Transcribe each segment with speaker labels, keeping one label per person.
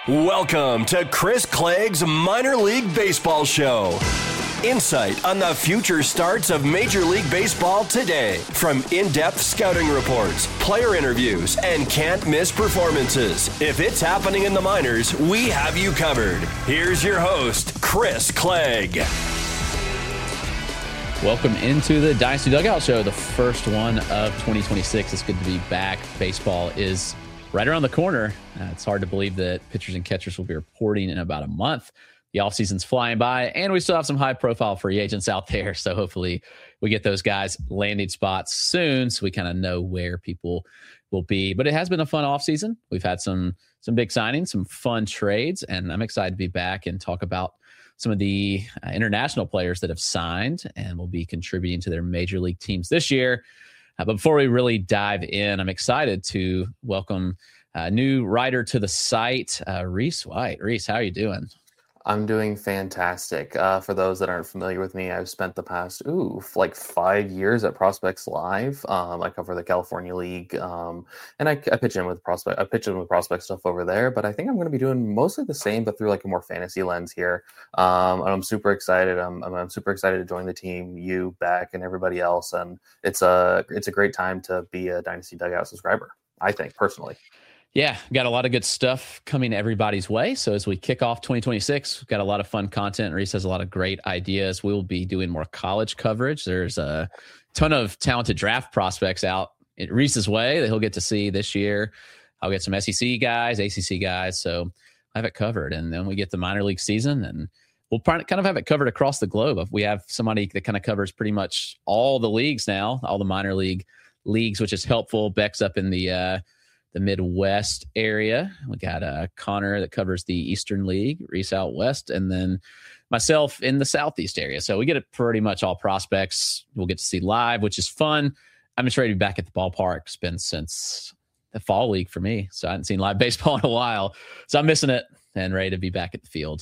Speaker 1: Welcome to Chris Clegg's Minor League Baseball Show. Insight on the future starts of Major League Baseball today. From in-depth scouting reports, player interviews, and can't-miss performances. If it's happening in the minors, we have you covered. Here's your host, Chris Clegg.
Speaker 2: Welcome into the Dynasty Dugout Show, the first one of 2026. It's good to be back. Baseball is right around the corner. It's hard to believe that pitchers and catchers will be reporting in about a month. The offseason's flying by, and we still have some high-profile free agents out there. So hopefully we get those guys landing spots soon so we kind of know where people will be. But it has been a fun offseason. We've had some big signings, some fun trades, and I'm excited to be back and talk about some of the international players that have signed and will be contributing to their major league teams this year. But before we really dive in, I'm excited to welcome a new writer to the site, Reese White. Reese, how are you doing?
Speaker 3: I'm doing fantastic. For those that aren't familiar with me, I've spent the past 5 years at Prospects Live. I cover the California League, and I pitch in with prospect stuff over there. But I think I'm going to be doing mostly the same, but through like a more fantasy lens here. And I'm super excited. I'm super excited to join the team, you, Beck, and everybody else. And it's a great time to be a Dynasty Dugout subscriber, I think, personally.
Speaker 2: Yeah, got a lot of good stuff coming everybody's way. So as we kick off 2026, we've got a lot of fun content. Reese has a lot of great ideas. We'll be doing more college coverage. There's a ton of talented draft prospects out in Reese's way that he'll get to see this year. I'll get some SEC guys, ACC guys. So I have it covered. And then we get the minor league season, and we'll kind of have it covered across the globe. We have somebody that kind of covers pretty much all the leagues now, all the minor league leagues, which is helpful. Beck's up in the Midwest area. We got Connor that covers the Eastern League, Reese out west, and then myself in the Southeast area. So we get it pretty much all prospects. We'll get to see live, which is fun. I'm just ready to be back at the ballpark. It's been since the fall league for me, so I haven't seen live baseball in a while. So I'm missing it and ready to be back at the field.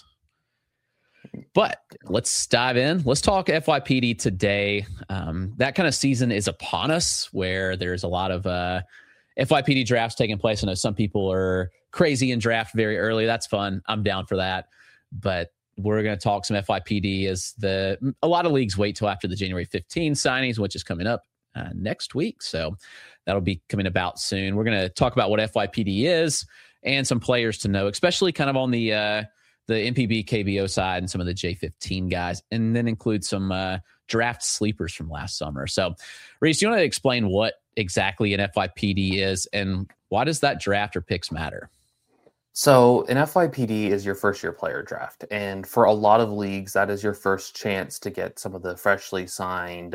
Speaker 2: But let's dive in. Let's talk FYPD today. That kind of season is upon us where there's a lot of FYPD drafts taking place. I know some people are crazy and draft very early. That's fun. I'm down for that. But we're going to talk some FYPD as a lot of leagues wait till after the January 15 signings, which is coming up next week. So that'll be coming about soon. We're going to talk about what FYPD is and some players to know, especially kind of on the NPB KBO side and some of the J15 guys, and then include some draft sleepers from last summer. So Reese, do you want to explain what exactly an FYPD is and why does that draft or picks matter?
Speaker 3: So an FYPD is your first year player draft. And for a lot of leagues, that is your first chance to get some of the freshly signed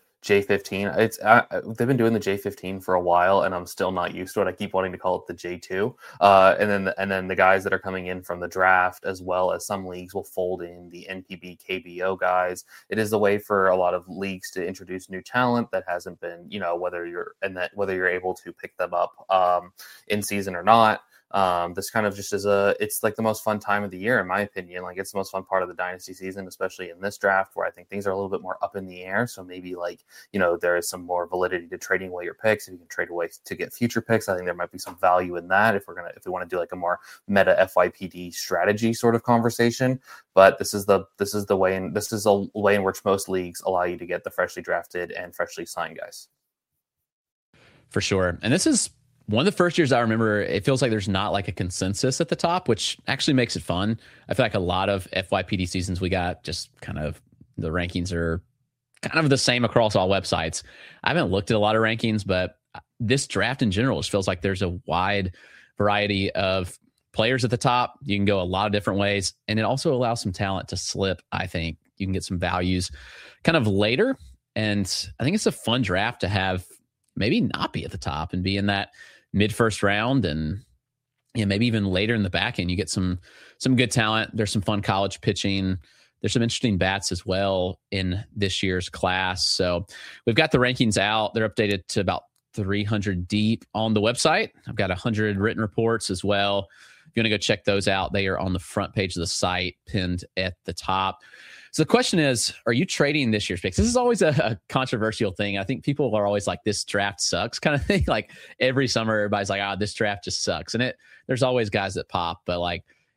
Speaker 3: J15. They've been doing the J15 for a while, and I'm still not used to it. I keep wanting to call it the J2. And then the guys that are coming in from the draft, as well as some leagues, will fold in the NPB KBO guys. It is the way for a lot of leagues to introduce new talent that hasn't been, whether you're able to pick them up in season or not. This kind of just it's like the most fun time of the year, in my opinion. Like, it's the most fun part of the dynasty season, especially in this draft where I think things are a little bit more up in the air. So maybe there is some more validity to trading away your picks. If you can trade away to get future picks, I think there might be some value in that if we want to do like a more meta FYPD strategy sort of conversation. But this is a way in which most leagues allow you to get the freshly drafted and freshly signed guys.
Speaker 2: For sure. And this is one of the first years I remember, it feels like there's not like a consensus at the top, which actually makes it fun. I feel like a lot of FYPD seasons we got just kind of the rankings are kind of the same across all websites. I haven't looked at a lot of rankings, but this draft in general just feels like there's a wide variety of players at the top. You can go a lot of different ways, and it also allows some talent to slip. I think you can get some values kind of later, and I think it's a fun draft to have maybe not be at the top and be in that mid-first round, and maybe even later in the back end, you get some good talent. There's some fun college pitching. There's some interesting bats as well in this year's class. So we've got the rankings out. They're updated to about 300 deep on the website. I've got 100 written reports as well. If you want to go check those out, they are on the front page of the site, pinned at the top. So the question is, are you trading this year's picks? This is always a controversial thing. I think people are always like, this draft sucks kind of thing. Like every summer, everybody's like, this draft just sucks. And there's always guys that pop, but like,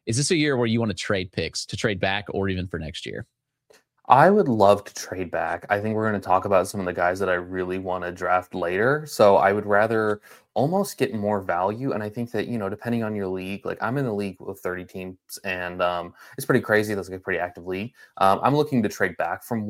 Speaker 2: is this a year where you want to trade picks, to trade back, or even for next year?
Speaker 3: I would love to trade back. I think we're going to talk about some of the guys that I really want to draft later. So I would rather almost get more value. And I think that, depending on your league, like I'm in the league with 30 teams and it's pretty crazy. That's like a pretty active league. I'm looking to trade back from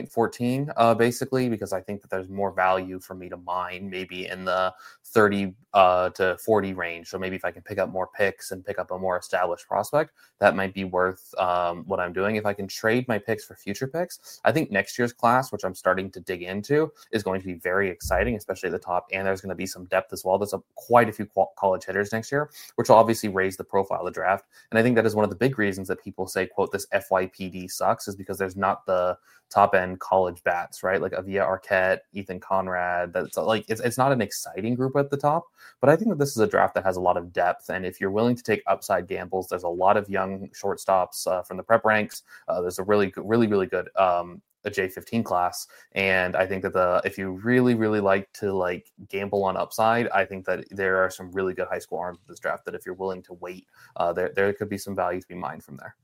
Speaker 3: 1.14 basically, because I think that there's more value for me to mine maybe in the 30 to 40 range. So maybe if I can pick up more picks and pick up a more established prospect, that might be worth what I'm doing. If I can trade my picks for future picks, I think next year's class, which I'm starting to dig into, is going to be very exciting, especially at the top. And there's going to be some depth as well. There's quite a few college hitters next year, which will obviously raise the profile of the draft. And I think that is one of the big reasons that people say, quote, this FYPD sucks, is because there's not the top end college bats, right? Like Avia Arquette, Ethan Conrad. That's like, it's not an exciting group at the top, but I think that this is a draft that has a lot of depth. And if you're willing to take upside gambles, there's a lot of young shortstops from the prep ranks. There's a really good a J15 class. And I think that if you really, really like to gamble on upside, I think that there are some really good high school arms in this draft that if you're willing to wait, there could be some value to be mined from there.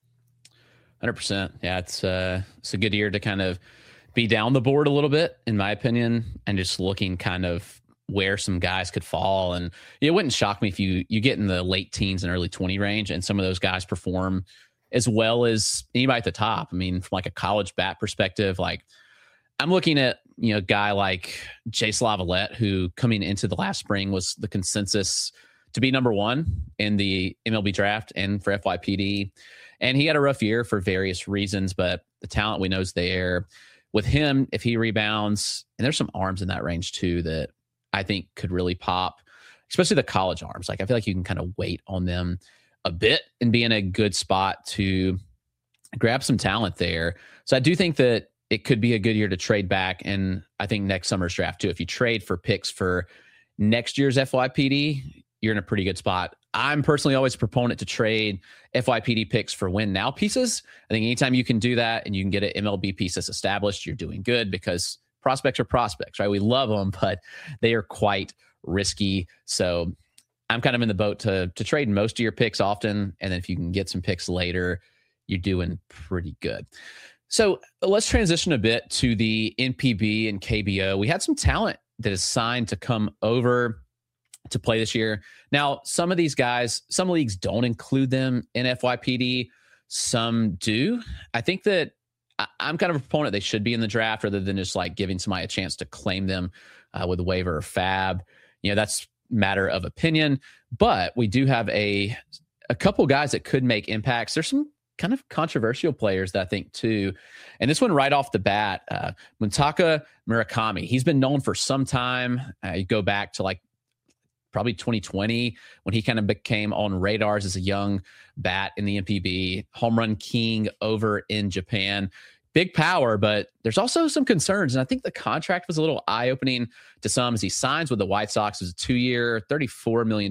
Speaker 2: 100%. Yeah, it's a good year to kind of be down the board a little bit, in my opinion, and just looking kind of where some guys could fall. And it wouldn't shock me if you get in the late teens and early 20 range and some of those guys perform as well as anybody at the top. I mean, from like a college bat perspective, like I'm looking at, a guy like Jace Lavalette, who coming into the last spring was the consensus to be number one in the MLB draft and for FYPD. And he had a rough year for various reasons, but the talent we know is there. With him, if he rebounds, and there's some arms in that range too that I think could really pop, especially the college arms. Like I feel like you can kind of wait on them a bit and be in a good spot to grab some talent there. So I do think that it could be a good year to trade back. And I think next summer's draft too, if you trade for picks for next year's FYPD, you're in a pretty good spot. I'm personally always a proponent to trade FYPD picks for win now pieces. I think anytime you can do that and you can get an MLB piece that's established, you're doing good, because prospects are prospects, right? We love them, but they are quite risky. So I'm kind of in the boat to trade most of your picks often. And then if you can get some picks later, you're doing pretty good. So let's transition a bit to the NPB and KBO. We had some talent that is signed to come over to play this year. Now, some of these guys, some leagues don't include them in FYPD. Some do. I think that I'm kind of a proponent they should be in the draft rather than just like giving somebody a chance to claim them with a waiver or fab. That's matter of opinion, but we do have a couple guys that could make impacts. There's some kind of controversial players that I think too. And this one right off the bat, Muntaka Murakami, he's been known for some time. You go back to like probably 2020 when he kind of became on radars as a young bat in the NPB, home run king over in Japan. Big power, but there's also some concerns. And I think the contract was a little eye-opening to some as he signs with the White Sox. It was a 2-year, $34 million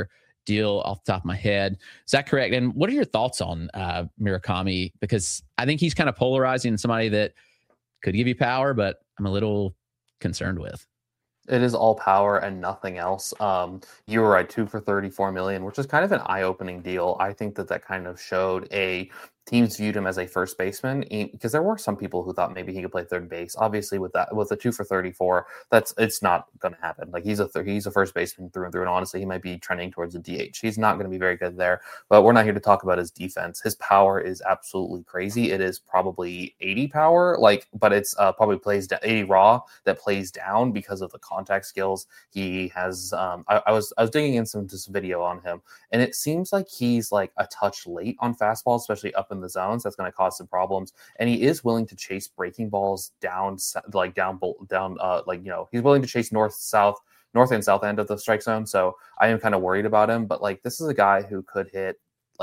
Speaker 2: deal off the top of my head. Is that correct? And what are your thoughts on Murakami? Because I think he's kind of polarizing, somebody that could give you power, but I'm a little concerned with.
Speaker 3: It is all power and nothing else. You were right, 2 for $34 million, which is kind of an eye-opening deal. I think that kind of showed teams viewed him as a first baseman, because there were some people who thought maybe he could play third base. Obviously, with a 2 for 34, it's not going to happen. Like he's a first baseman through and through, and honestly, he might be trending towards a DH. He's not going to be very good there. But we're not here to talk about his defense. His power is absolutely crazy. It is probably 80 power, but it's probably plays 80 raw that plays down because of the contact skills he has. I was digging in some video on him, and it seems like he's like a touch late on fastballs, especially up in the zones. That's going to cause some problems. And he is willing to chase breaking balls down, he's willing to chase north and south end of the strike zone. So I am kind of worried about him, but this is a guy who could hit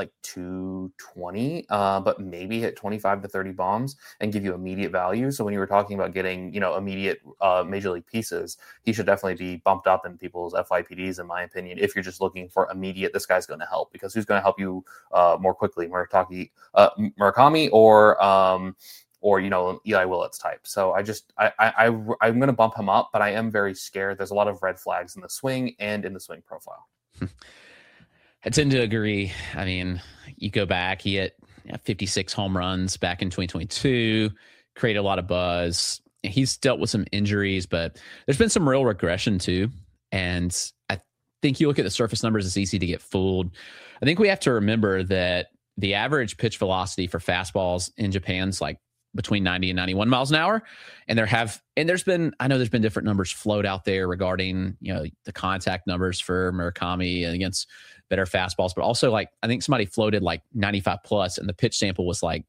Speaker 3: 220, but maybe hit 25 to 30 bombs and give you immediate value. So when you were talking about getting, immediate major league pieces, he should definitely be bumped up in people's FYPDs, in my opinion. If you're just looking for immediate, this guy's going to help, because who's going to help you more quickly? Murakami or Eli Willits type. So I'm going to bump him up, but I am very scared. There's a lot of red flags in the swing and in the swing profile.
Speaker 2: I tend to agree. I mean, you go back, he hit 56 home runs back in 2022, created a lot of buzz. He's dealt with some injuries, but there's been some real regression too. And I think you look at the surface numbers, it's easy to get fooled. I think we have to remember that the average pitch velocity for fastballs in Japan's like between 90 and 91 miles an hour. And there's been different numbers float out there regarding, the contact numbers for Murakami and against better fastballs, but also like, I think somebody floated like 95 plus and the pitch sample was like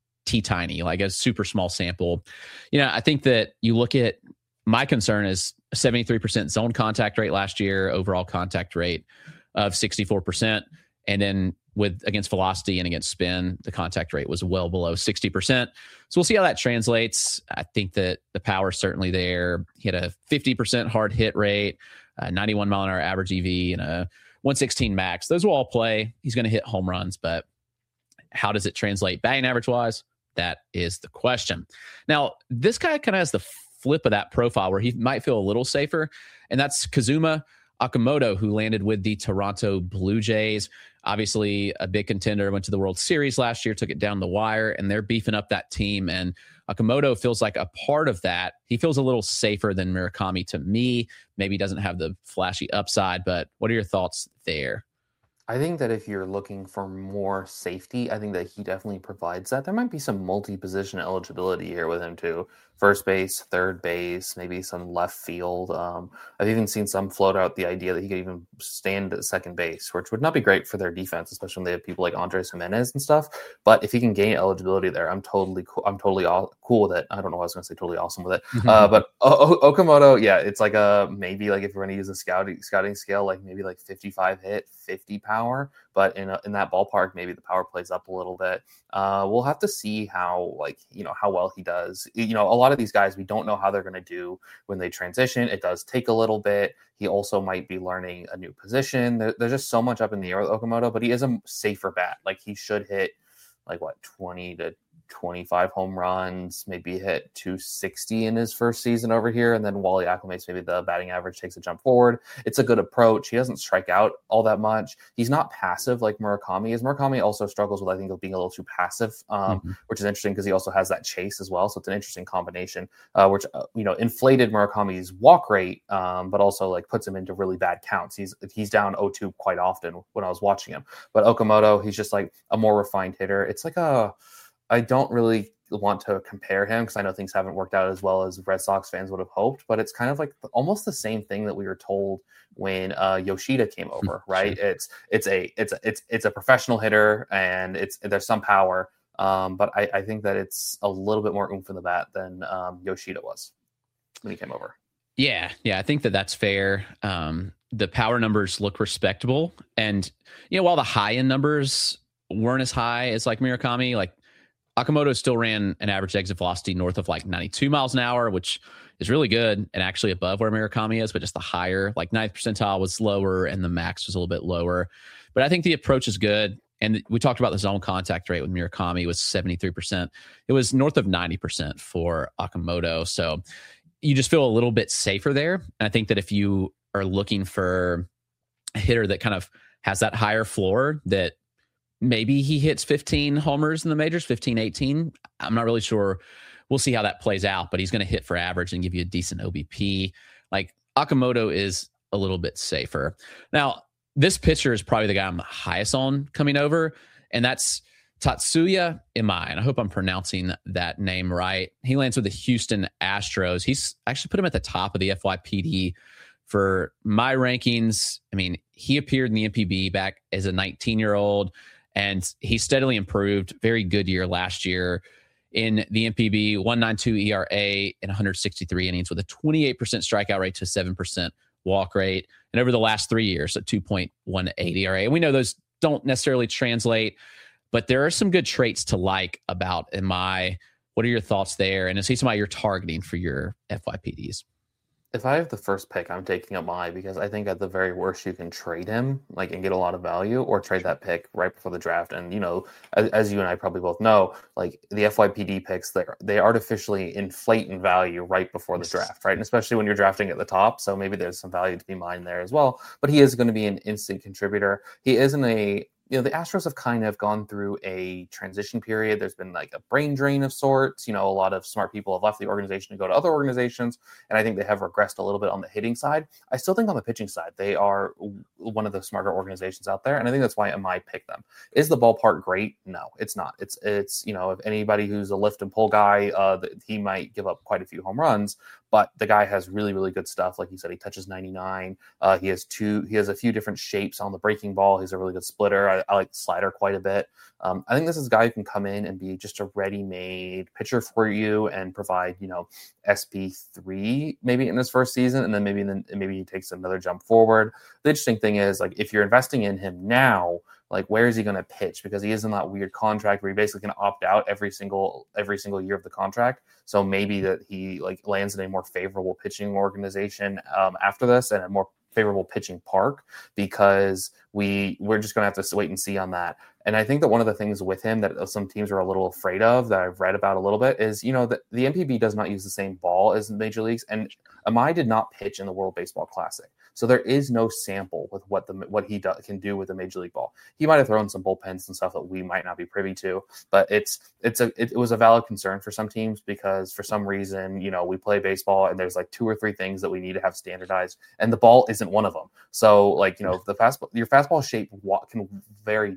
Speaker 2: tiny, like a super small sample. I think that you look at, my concern is a 73% zone contact rate last year, overall contact rate of 64%. And then against velocity and against spin, the contact rate was well below 60%. So we'll see how that translates. I think that the power is certainly there. He had a 50% hard hit rate, 91 mile an hour average EV, and a 116 max. Those will all play. He's going to hit home runs, but how does it translate batting average wise? That is the question. Now, this guy kind of has the flip of that profile where he might feel a little safer, and that's Kazuma Okamoto, who landed with the Toronto Blue Jays. Obviously, a big contender, went to the World Series last year, took it down the wire, and they're beefing up that team. And Okamoto feels like a part of that. He feels a little safer than Murakami to me. Maybe doesn't have the flashy upside, but what are your thoughts there?
Speaker 3: I think that if you're looking for more safety, I think that he definitely provides that. There might be some multi-position eligibility here with him too. First base, third base, maybe some left field. I've even seen some float out the idea that he could even stand at second base, which would not be great for their defense, especially when they have people like Andres Jimenez and stuff. But if he can gain eligibility there, I'm totally cool. I'm totally cool with it. I don't know why I was going to say totally awesome with it. But Okamoto, yeah, it's like maybe like if you're going to use a scouting scale, like maybe like 55 hit, 50 power. But in that ballpark, maybe the power plays up a little bit. We'll have to see how well he does. A lot of these guys, we don't know how they're going to do when they transition. It does take a little bit. He also might be learning a new position. There's just so much up in the air with Okamoto, but he is a safer bat. Like he should hit 20 to 25 home runs, maybe hit 260 in his first season over here. And then while he acclimates, maybe the batting average takes a jump forward. It's a good approach. He doesn't strike out all that much. He's not passive like Murakami is. Murakami also struggles with, I think, being a little too passive, which is interesting because he also has that chase as well. So it's an interesting combination, which inflated Murakami's walk rate, but also like puts him into really bad counts. He's down 0-2 quite often when I was watching him. But Okamoto, he's just like a more refined hitter. It's like I don't really want to compare him because I know things haven't worked out as well as Red Sox fans would have hoped, but it's kind of like almost the same thing that we were told when Yoshida came over, right? Sure. It's a professional hitter and there's some power, but I think that it's a little bit more oomph in the bat than Yoshida was when he came over.
Speaker 2: Yeah, I think that's fair. The power numbers look respectable, and while the high end numbers weren't as high as like Murakami, like Okamoto still ran an average exit velocity north of like 92 miles an hour, which is really good and actually above where Murakami is, but just the higher, like 9th percentile was lower and the max was a little bit lower. But I think the approach is good. And we talked about the zone contact rate with Murakami was 73%. It was north of 90% for Okamoto. So you just feel a little bit safer there. And I think that if you are looking for a hitter that kind of has that higher floor, that maybe he hits 15 homers in the majors, 15, 18. I'm not really sure. We'll see how that plays out, but he's going to hit for average and give you a decent OBP. Like Okamoto is a little bit safer. Now, this pitcher is probably the guy I'm highest on coming over, and that's Tatsuya Imai. And I hope I'm pronouncing that name right. He lands with the Houston Astros. He's actually put him at the top of the FYPD for my rankings. I mean, he appeared in the MPB back as a 19-year-old. And he steadily improved. Very good year last year in the MPB, 1.92 ERA in 163 innings with a 28% strikeout rate to 7% walk rate. And over the last 3 years, a 2.18 ERA. And we know those don't necessarily translate, but there are some good traits to like about Imai. What are your thoughts there? And is he somebody you're targeting for your FYPDs?
Speaker 3: If I have the first pick, I'm taking Imai because I think at the very worst you can trade him and get a lot of value, or trade that pick right before the draft. And as you and I probably both know, like the FYPD picks, they artificially inflate in value right before the draft, right? And especially when you're drafting at the top, so maybe there's some value to be mined there as well. But he is going to be an instant contributor. He is in a the Astros have kind of gone through a transition period. There's been like a brain drain of sorts. A lot of smart people have left the organization to go to other organizations, and I think they have regressed a little bit on the hitting side. I still think on the pitching side, they are one of the smarter organizations out there, and I think that's why I pick them. Is the ballpark great? No, it's not. It's if anybody who's a lift and pull guy, he might give up quite a few home runs, but the guy has really, really good stuff. Like you said, he touches 99. He has a few different shapes on the breaking ball. He's a really good splitter. I like the slider quite a bit. I think this is a guy who can come in and be just a ready-made pitcher for you and provide, SP3 maybe in his first season, and then maybe he takes another jump forward. The interesting thing is, like, if you're investing in him now, like, where is he going to pitch? Because he is in that weird contract where he basically can opt out every single year of the contract. So maybe that he lands in a more favorable pitching organization after this, and a more favorable pitching park, because we're just going to have to wait and see on that. And I think that one of the things with him that some teams are a little afraid of, that I've read about a little bit, is that the NPB does not use the same ball as the major leagues, and Amai did not pitch in the World Baseball Classic. So there is no sample with what he can do with the major league ball. He might have thrown some bullpens and stuff that we might not be privy to, but it was a valid concern for some teams, because for some reason, we play baseball and there's like 2 or 3 things that we need to have standardized, and the ball isn't one of them. So your fastball shape can vary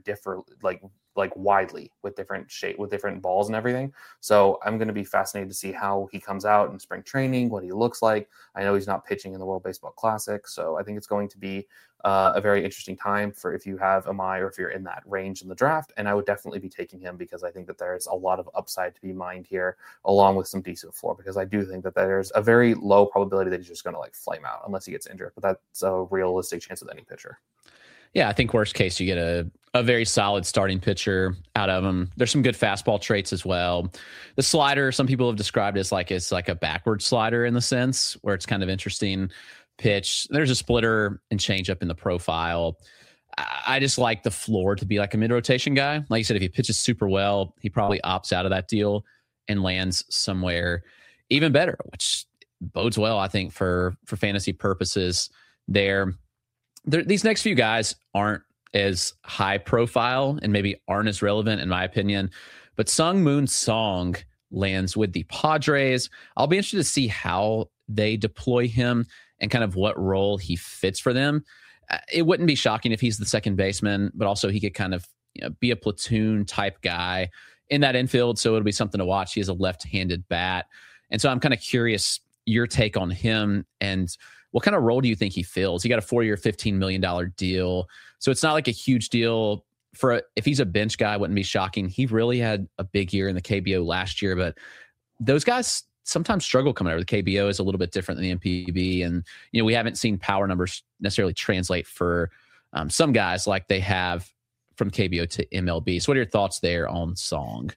Speaker 3: widely with different balls and everything. So I'm going to be fascinated to see how he comes out in spring training, what he looks like. I know he's not pitching in the World Baseball Classic, so I think it's going to be a very interesting time for if you have Amai or if you're in that range in the draft. And I would definitely be taking him, because I think that there's a lot of upside to be mined here, along with some decent floor, because I do think that there's a very low probability that he's just going to flame out unless he gets injured. But that's a realistic chance with any pitcher.
Speaker 2: Yeah, I think worst case, you get a very solid starting pitcher out of him. There's some good fastball traits as well. The slider, some people have described as it's like a backward slider, in the sense where it's kind of interesting pitch. There's a splitter and changeup in the profile. I just like the floor to be like a mid-rotation guy. Like you said, if he pitches super well, he probably opts out of that deal and lands somewhere even better, which bodes well, I think, for fantasy purposes there. These next few guys aren't as high profile and maybe aren't as relevant, in my opinion, but Seung-Moon Song lands with the Padres. I'll be interested to see how they deploy him and kind of what role he fits for them. It wouldn't be shocking if he's the second baseman, but also he could kind of be a platoon type guy in that infield. So it'll be something to watch. He has a left-handed bat. And so I'm kind of curious your take on him, and what kind of role do you think he fills? He got a 4-year, $15 million deal. So it's not like a huge deal if he's a bench guy. Wouldn't be shocking. He really had a big year in the KBO last year, but those guys sometimes struggle coming over. The KBO is a little bit different than the NPB. And, we haven't seen power numbers necessarily translate for some guys like they have from KBO to MLB. So what are your thoughts there on Song?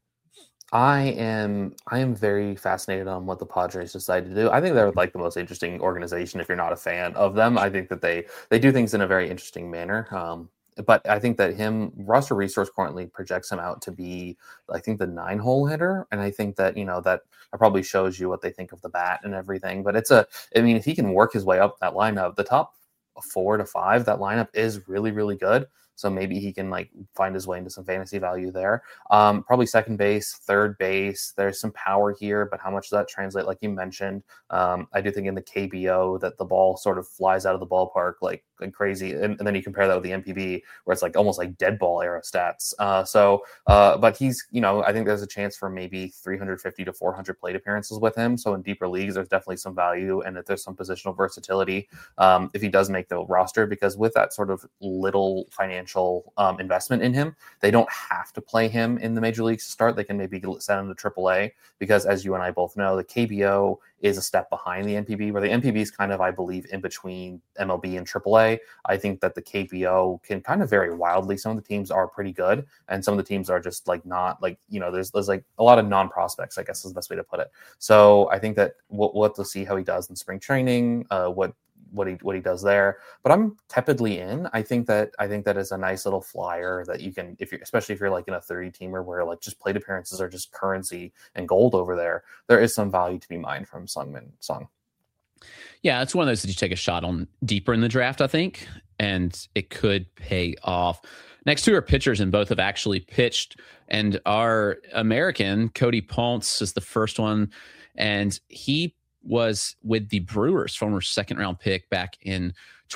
Speaker 3: I am very fascinated on what the Padres decide to do. I think they're the most interesting organization if you're not a fan of them. I think that they do things in a very interesting manner. But I think that roster resource currently projects him out to be, I think, the 9-hole hitter. And I think that, that probably shows you what they think of the bat and everything. But if he can work his way up that lineup, the top 4 to 5, that lineup is really, really good. So maybe he can find his way into some fantasy value there. Probably second base, third base. There's some power here, but how much does that translate? Like you mentioned, I do think in the KBO that the ball sort of flies out of the ballpark like crazy. And then you compare that with the NPB, where it's almost like dead ball era stats. But he's, I think there's a chance for maybe 350 to 400 plate appearances with him. So in deeper leagues, there's definitely some value, and that there's some positional versatility if he does make the roster, because with that sort of little financial investment in him, they don't have to play him in the major leagues to start. They can maybe send him to AAA, because as you and I both know, the KBO is a step behind the NPB, where the NPB is kind of, I believe, in between MLB and AAA. I think that the KBO can kind of vary wildly. Some of the teams are pretty good, and some of the teams are just not there's a lot of non-prospects, I guess is the best way to put it. So I think that we'll have to see how he does in spring training, what he does there. But I'm tepidly in. I think that is a nice little flyer that you can, especially if you're in a 30-teamer where just plate appearances are just currency and gold over there. There is some value to be mined from Seung-Moon Song.
Speaker 2: Yeah, it's one of those that you take a shot on deeper in the draft, I think, and it could pay off. Next two are pitchers, and both have actually pitched. And our American, Cody Ponce, is the first one. And he was with the Brewers, former second-round pick back in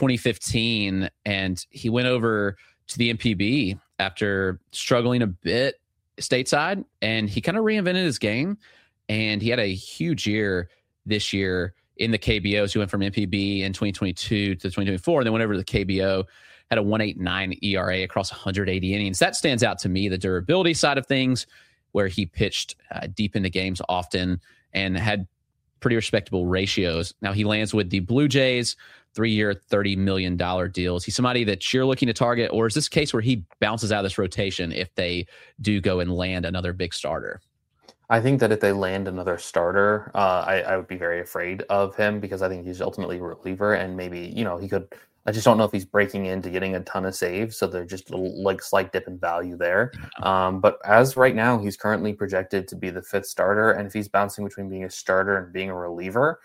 Speaker 2: 2015. And he went over to the MPB after struggling a bit stateside. And he kind of reinvented his game. And he had a huge year this year in the KBOs. He went from MPB in 2022 to 2024, and then went over to the KBO, had a 1.89 ERA across 180 innings. That stands out to me, the durability side of things, where he pitched deep into games often and had pretty respectable ratios. Now he lands with the Blue Jays, 3-year, $30 million deals. He's somebody that you're looking to target, or is this a case where he bounces out of this rotation if they do go and land another big starter?
Speaker 3: I think that if they land another starter, I would be very afraid of him because I think he's ultimately a reliever, and maybe, he could. I just don't know if he's breaking into getting a ton of saves, so they're just a little, slight dip in value there. But as right now, he's currently projected to be the 5th starter, and if he's bouncing between being a starter and being a reliever,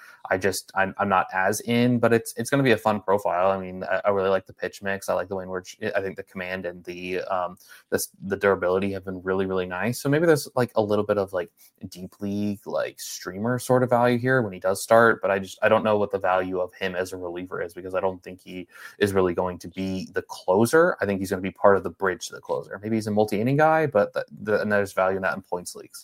Speaker 3: I'm not as in. But it's going to be a fun profile. I mean, I really like the pitch mix. I like the way in which I think the command and the durability have been really, really nice. So maybe there's a little bit of deep league streamer sort of value here when he does start. But I don't know what the value of him as a reliever is, because I don't think he is really going to be the closer. I think he's going to be part of the bridge to the closer. Maybe he's a multi-inning guy, but and there's value in that in points leagues.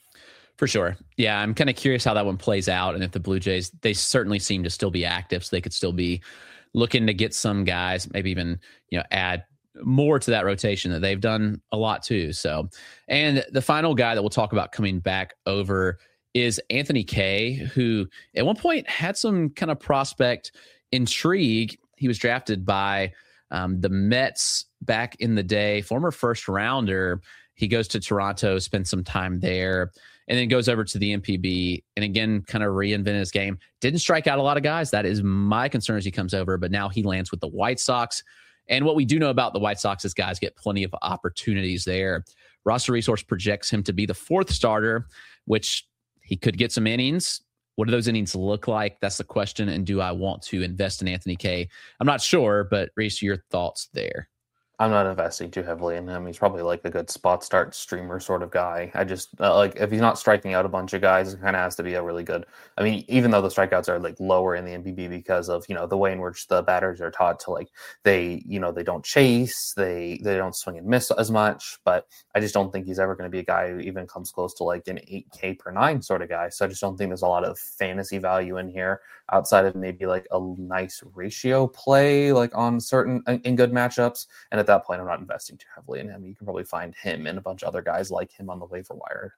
Speaker 2: For sure. Yeah, I'm kind of curious how that one plays out. And if the Blue Jays, they certainly seem to still be active, so they could still be looking to get some guys, maybe even, add more to that rotation that they've done a lot too. So, and the final guy that we'll talk about coming back over is Anthony Kay, who at one point had some kind of prospect intrigue. He was drafted by the Mets back in the day, former first rounder. He goes to Toronto, spends some time there, and then goes over to the MPB and again, kind of reinvented his game. Didn't strike out a lot of guys. That is my concern as he comes over, but now he lands with the White Sox. And what we do know about the White Sox is guys get plenty of opportunities there. Roster Resource projects him to be the 4th starter, which he could get some innings. What do those innings look like? That's the question. And do I want to invest in Anthony Kay? I'm not sure, but Reese, your thoughts there?
Speaker 3: I'm not investing too heavily in him. He's probably a good spot start streamer sort of guy. I just if he's not striking out a bunch of guys, it kind of has to be a really good. I mean, even though the strikeouts are lower in the MPB because of the way in which the batters are taught to they don't chase, they don't swing and miss as much. But I just don't think he's ever going to be a guy who even comes close to an 8K per 9 sort of guy. So I just don't think there's a lot of fantasy value in here outside of maybe a nice ratio play on certain in good matchups. And at that point, I'm not investing too heavily in him. You can probably find him and a bunch of other guys like him on the waiver wire.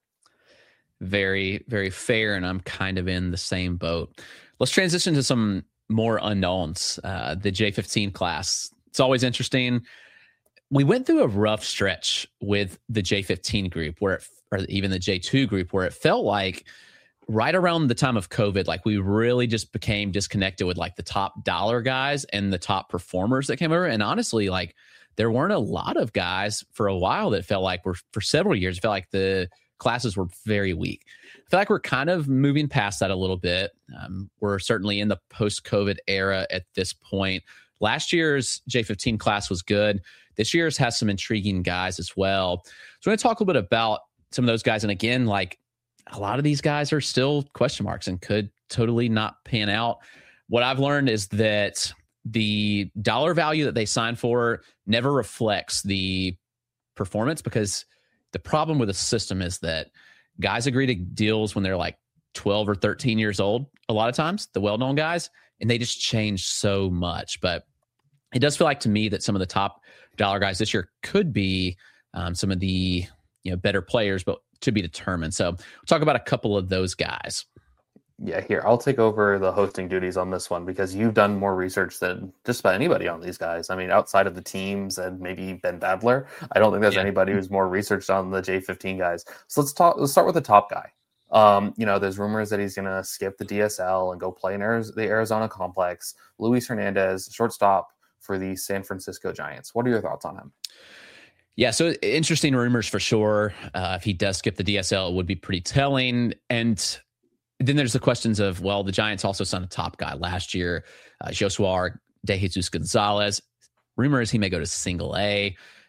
Speaker 2: Very, very fair. And I'm kind of in the same boat. Let's transition to some more unknowns. The J15 class. It's always interesting. We went through a rough stretch with the J15 group or even the J2 group where it felt like right around the time of COVID, we really just became disconnected with the top dollar guys and the top performers that came over. And honestly, there weren't a lot of guys for a while that felt like for several years, it felt like the classes were very weak. I feel like we're kind of moving past that a little bit. We're certainly in the post-COVID era at this point. Last year's J15 class was good. This year's has some intriguing guys as well. So we're going to talk a little bit about some of those guys. And again, a lot of these guys are still question marks and could totally not pan out. What I've learned is that the dollar value that they sign for never reflects the performance, because the problem with the system is that guys agree to deals when they're 12 or 13 years old, a lot of times, the well-known guys, and they just change so much. But it does feel like to me that some of the top dollar guys this year could be some of the better players, but to be determined. So we'll talk about a couple of those guys.
Speaker 3: Yeah, here, I'll take over the hosting duties on this one because you've done more research than just about anybody on these guys. I mean, outside of the teams and maybe Ben Badler, I don't think there's anybody who's more researched on the J15 guys. So let's start with the top guy. There's rumors that he's going to skip the DSL and go play in the Arizona complex. Luis Hernandez, shortstop for the San Francisco Giants. What are your thoughts on him?
Speaker 2: Yeah, so interesting rumors for sure. If he does skip the DSL, it would be pretty telling. And then there's the questions of, well, the Giants also signed a top guy last year, Josuar De Jesus Gonzalez. Rumor is he may go to single A.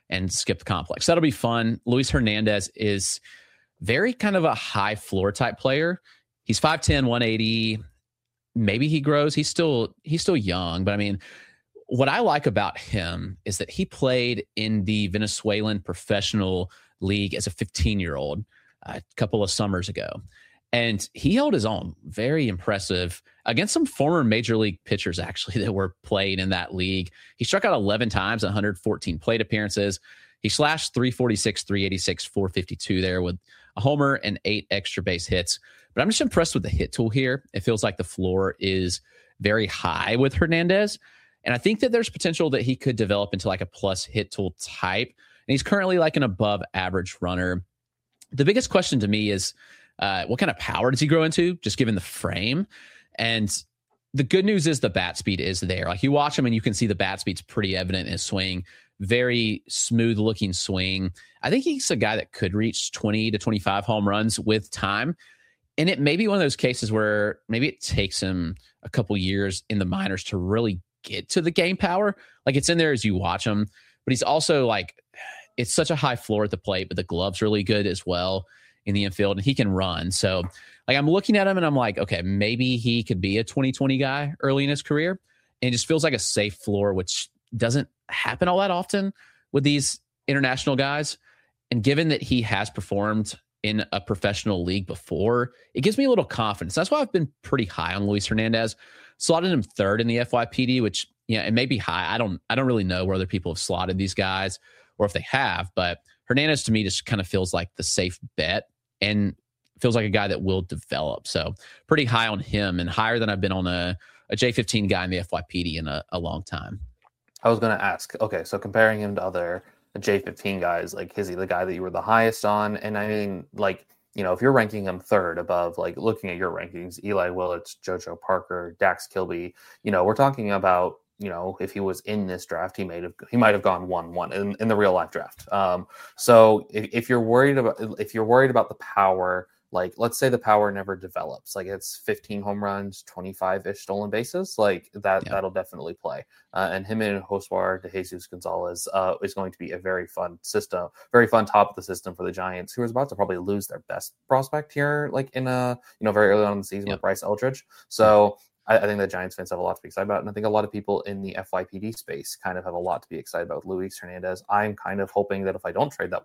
Speaker 2: and skip the complex. That'll be fun. Luis Hernandez is very kind of a high floor type player. He's 5'10", 180. Maybe he grows. He's still young, but I mean, what I like about him is that he played in the Venezuelan professional league as a 15-year-old a couple of summers ago. And he held his own. Very impressive against some former major league pitchers, actually, that were playing in that league. He struck out 11 times, 114 plate appearances. He slashed 346, 386, 452 there with a homer and 8 extra base hits. But I'm just impressed with the hit tool here. It feels like the floor is very high with Hernandez. And I think that there's potential that he could develop into like a plus hit tool type. And he's currently like an above average runner. The biggest question to me is, what kind of power does he grow into, just given the frame? And the good news is the bat speed is there. Like you watch him and you can see the bat speed's pretty evident in his swing. Very smooth looking swing. I think he's a guy that could reach 20 to 25 home runs with time. And it may be one of those cases where maybe it takes him a couple years in the minors to really get to the game power. Like it's in there as you watch him, but he's also like, it's such a high floor at the plate, but the glove's really good as well in the infield, and he can run. So like I'm looking at him and I'm like, okay, maybe he could be a 2020 guy early in his career. And it just feels like a safe floor, which doesn't happen all that often with these international guys. And given that he has performed in a professional league before, it gives me a little confidence. That's why I've been pretty high on Luis Hernandez. Slotted him third in the FYPD, which, yeah, it may be high. I don't really know where other people have slotted these guys or if they have, but Hernandez to me just kind of feels like the safe bet and feels like a guy that will develop. So pretty high on him and higher than I've been on a J15 guy in the FYPD in a long time.
Speaker 3: I was going to ask, okay, so comparing him to other J15 guys, like is he the guy that you were the highest on? And I mean, like, you know, if you're ranking him third above, like looking at your rankings, Eli Willits, JoJo Parker, Dax Kilby, you know, we're talking about, you know, if he was in this draft, he might have gone 1-1 in the real life draft. So if you're worried about the power, like let's say the power never develops, like it's 15 home runs, 25-ish stolen bases, like that'll definitely play. And him and Joswar de Jesus Gonzalez is going to be a very fun system, very fun top of the system for the Giants, who is about to probably lose their best prospect here, like in very early on in the season with Bryce Eldridge. So I think the Giants fans have a lot to be excited about. And I think a lot of people in the FYPD space kind of have a lot to be excited about with Luis Hernandez. I'm kind of hoping that if I don't trade that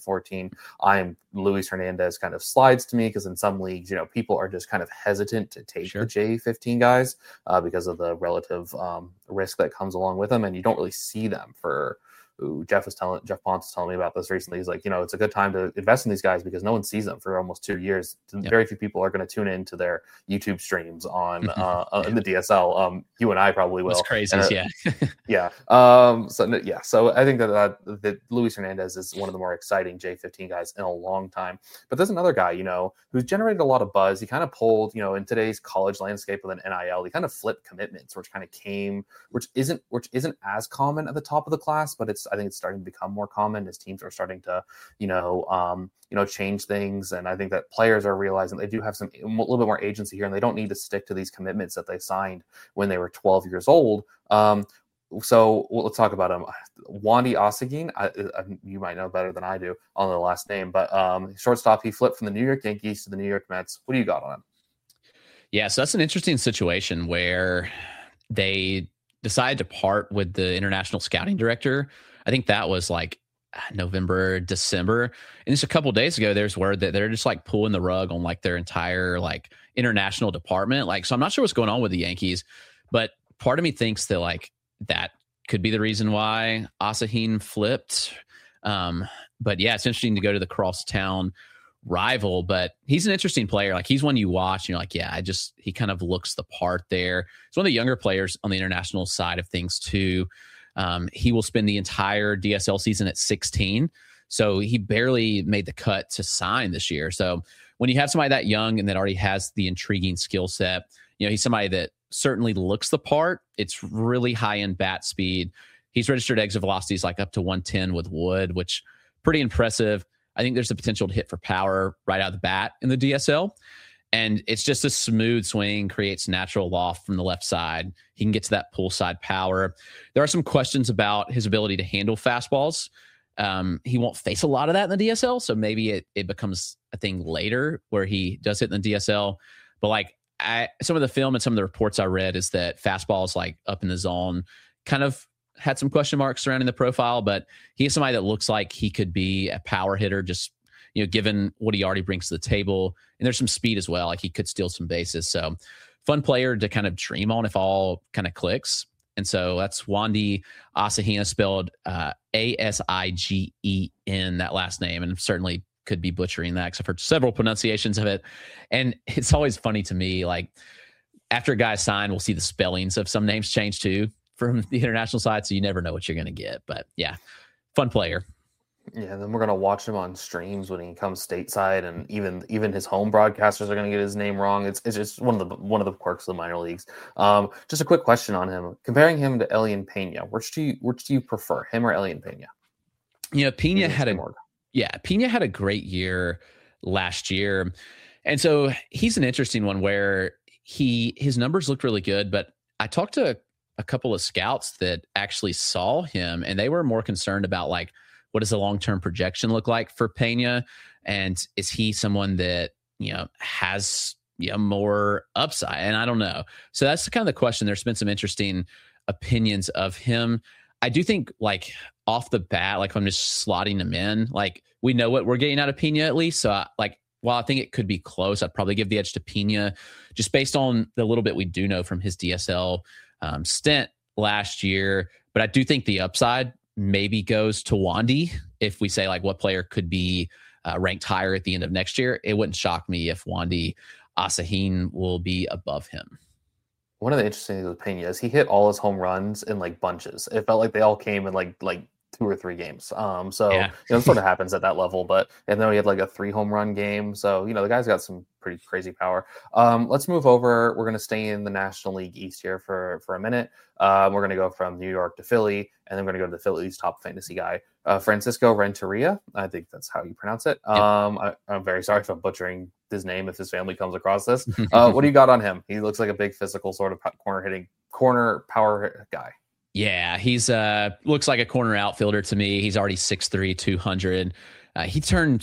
Speaker 3: 1.14, Luis Hernandez kind of slides to me, because in some leagues, you know, people are just kind of hesitant to take the J15 guys because of the relative risk that comes along with them. And you don't really see them for Jeff Ponce was telling me about this recently. He's like, you know, it's a good time to invest in these guys because no one sees them for almost 2 years. Very few people are going to tune into their YouTube streams on in the DSL. You and I probably will.
Speaker 2: It's crazy,
Speaker 3: yeah. So I think that Luis Hernandez is one of the more exciting J15 guys in a long time. But there's another guy, you know, who's generated a lot of buzz. He kind of pulled, you know, in today's college landscape with an NIL, he kind of flipped commitments, which isn't as common at the top of the class, but I think it's starting to become more common as teams are starting to, change things. And I think that players are realizing they do have a little bit more agency here, and they don't need to stick to these commitments that they signed when they were 12 years old. So let's talk about him. Wandy Osagin, you might know better than I do on the last name, but shortstop, he flipped from the New York Yankees to the New York Mets. What do you got on him?
Speaker 2: Yeah, so that's an interesting situation where they decided to part with the international scouting director. I think that was like November, December. And just a couple of days ago, there's word that they're just like pulling the rug on like their entire like international department. Like, so I'm not sure what's going on with the Yankees, but part of me thinks that like that could be the reason why Osagin flipped. But yeah, it's interesting to go to the crosstown rival, but he's an interesting player. Like he's one you watch and you're like, yeah, he kind of looks the part there. He's one of the younger players on the international side of things too. He will spend the entire DSL season at 16. So he barely made the cut to sign this year. So when you have somebody that young and that already has the intriguing skill set, you know, he's somebody that certainly looks the part. It's really high end bat speed. He's registered exit velocities like up to 110 with wood, which pretty impressive. I think there's the potential to hit for power right out of the bat in the DSL. And it's just a smooth swing, creates natural loft from the left side. He can get to that pull side power. There are some questions about his ability to handle fastballs. He won't face a lot of that in the DSL, so maybe it becomes a thing later where he does it in the DSL. But like some of the film and some of the reports I read is that fastballs like up in the zone kind of had some question marks surrounding the profile, but he is somebody that looks like he could be a power hitter, just given what he already brings to the table. And there's some speed as well, like he could steal some bases. So fun player to kind of dream on if all kind of clicks. And so that's Wandy Asahina, spelled Asigen, that last name, and certainly could be butchering that because I've heard several pronunciations of it. And it's always funny to me, like after a guy sign, we'll see the spellings of some names change too from the international side. So you never know what you're going to get. But yeah, fun player.
Speaker 3: Yeah, then we're gonna watch him on streams when he comes stateside, and even his home broadcasters are gonna get his name wrong. It's just one of the quirks of the minor leagues. Just a quick question on him, comparing him to Elian Pena. Which do you prefer, him or Elian Pena?
Speaker 2: Pena had a great year last year, and so he's an interesting one where his numbers looked really good. But I talked to a couple of scouts that actually saw him, and they were more concerned about like, what does the long-term projection look like for Pena? And is he someone that, has more upside? And I don't know. So that's kind of the question. There's been some interesting opinions of him. I do think like off the bat, like if I'm just slotting him in, like we know what we're getting out of Pena at least. So while I think it could be close, I'd probably give the edge to Pena just based on the little bit we do know from his DSL stint last year. But I do think the upside maybe goes to Wandy. If we say like what player could be ranked higher at the end of next year, it wouldn't shock me if Wandy Asahina will be above him.
Speaker 3: One of the interesting things with Pena is he hit all his home runs in like bunches. It felt like they all came in like 2 or 3 games. It sort of happens at that level, and then he had like a 3 home run game. So, the guy's got some pretty crazy power. Let's move over. We're going to stay in the National League East here for a minute. We're going to go from New York to Philly, and then we're going to go to the Phillies top fantasy guy, Francisco Renteria. I think that's how you pronounce it. I'm very sorry if I'm butchering his name if his family comes across this. What do you got on him? He looks like a big physical sort of corner power guy.
Speaker 2: Yeah, he's looks like a corner outfielder to me. He's already 6'3", 200. He turned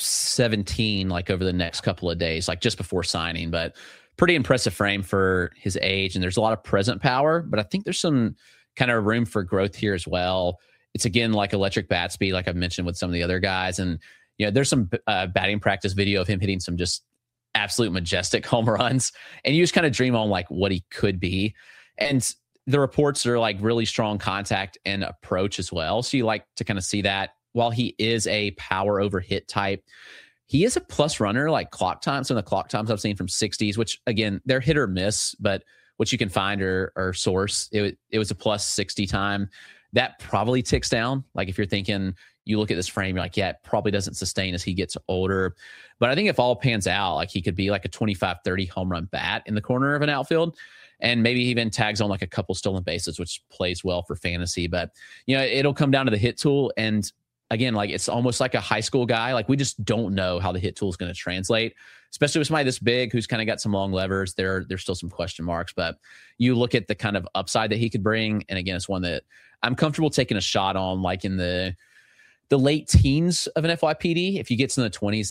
Speaker 2: 17 like over the next couple of days, like just before signing, but pretty impressive frame for his age. And there's a lot of present power, but I think there's some kind of room for growth here as well. It's again like electric bat speed, like I've mentioned with some of the other guys. And there's some batting practice video of him hitting some just absolute majestic home runs, and you just kind of dream on like what he could be. And the reports are like really strong contact and approach as well. So you like to kind of see that. While he is a power over hit type, he is a plus runner, like clock times. Some of the clock times I've seen from 60s, which again, they're hit or miss, but what you can find or source, it was a plus 60 time. That probably ticks down. Like if you're thinking, you look at this frame, you're like, yeah, it probably doesn't sustain as he gets older. But I think if all pans out, like he could be like a 25, 30 home run bat in the corner of an outfield. And maybe even tags on like a couple stolen bases, which plays well for fantasy. But, it'll come down to the hit tool. And again, like it's almost like a high school guy. Like we just don't know how the hit tool is going to translate, especially with somebody this big who's kind of got some long levers. There's still some question marks, but you look at the kind of upside that he could bring. And again, it's one that I'm comfortable taking a shot on, like in the late teens of an FYPD. If you get to the 20s,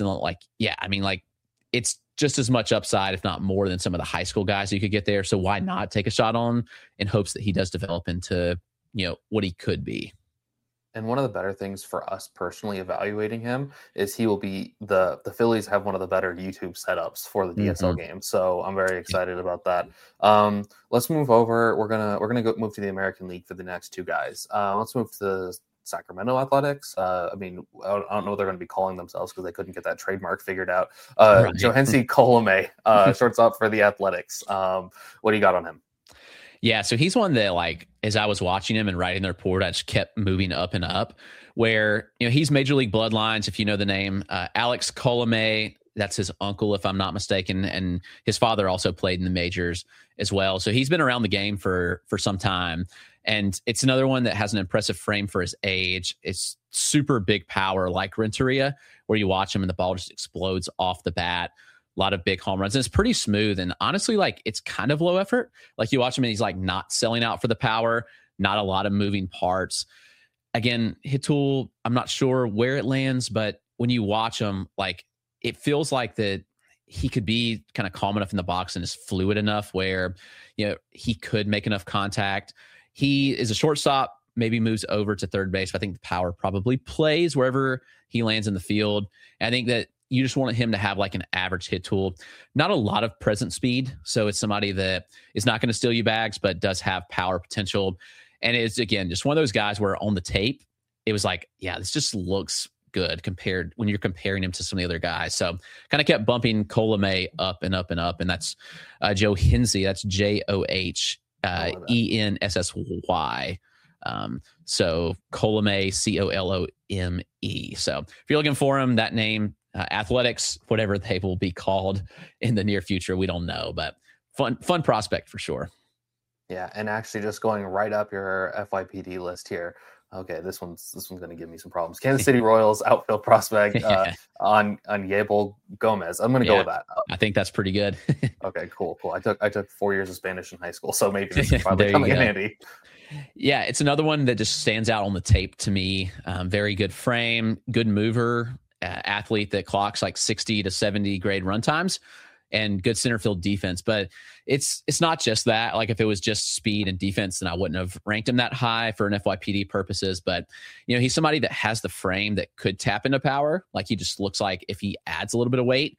Speaker 2: and it's just as much upside, if not more, than some of the high school guys you could get there. So why not take a shot on in hopes that he does develop into, what he could be.
Speaker 3: And one of the better things for us personally evaluating him is he will be the Phillies have one of the better YouTube setups for the DSL game. So I'm very excited about that. Let's move over. We're gonna move to the American League for the next 2 guys. Let's move to Sacramento Athletics. I don't know what they're going to be calling themselves because they couldn't get that trademark figured out. Right. Johansi Colome, shortstop for the Athletics. What do you got on him?
Speaker 2: Yeah, so he's one that, like, as I was watching him and writing the report, I just kept moving up and up. Where he's Major League bloodlines, if you know the name. Alex Colome, that's his uncle, if I'm not mistaken, and his father also played in the majors as well. So he's been around the game for some time. And it's another one that has an impressive frame for his age. It's super big power like Renteria, where you watch him and the ball just explodes off the bat. A lot of big home runs. And it's pretty smooth. And honestly, like it's kind of low effort. Like you watch him and he's like not selling out for the power, not a lot of moving parts. again, hit tool, I'm not sure where it lands, but when you watch him, like it feels like that he could be kind of calm enough in the box and is fluid enough where, he could make enough contact. He is a shortstop, maybe moves over to third base. But I think the power probably plays wherever he lands in the field. And I think that you just want him to have like an average hit tool, not a lot of present speed. So it's somebody that is not going to steal you bags, but does have power potential. And it's, again, just one of those guys where on the tape, it was like, yeah, this just looks good compared when you're comparing him to some of the other guys. So kind of kept bumping Colomé up and up and up. And that's Joe Hensey. That's Johensy. So Colomé, Colome. So if you're looking for him, that name, Athletics, whatever they will be called in the near future, we don't know, but fun prospect for sure.
Speaker 3: Yeah, and actually just going right up your FYPD list here. Okay, this one's going to give me some problems. Kansas City Royals outfield prospect on Yabel Gomez. I'm going to go with that.
Speaker 2: I think that's pretty good.
Speaker 3: Okay, cool. I took 4 years of Spanish in high school, so maybe this is probably coming in handy.
Speaker 2: Yeah, it's another one that just stands out on the tape to me. Very good frame, good mover, athlete that clocks like 60 to 70 grade run times, and good center field defense. But it's not just that. Like if it was just speed and defense, then I wouldn't have ranked him that high for an FYPD purposes. But, he's somebody that has the frame that could tap into power. Like he just looks like if he adds a little bit of weight,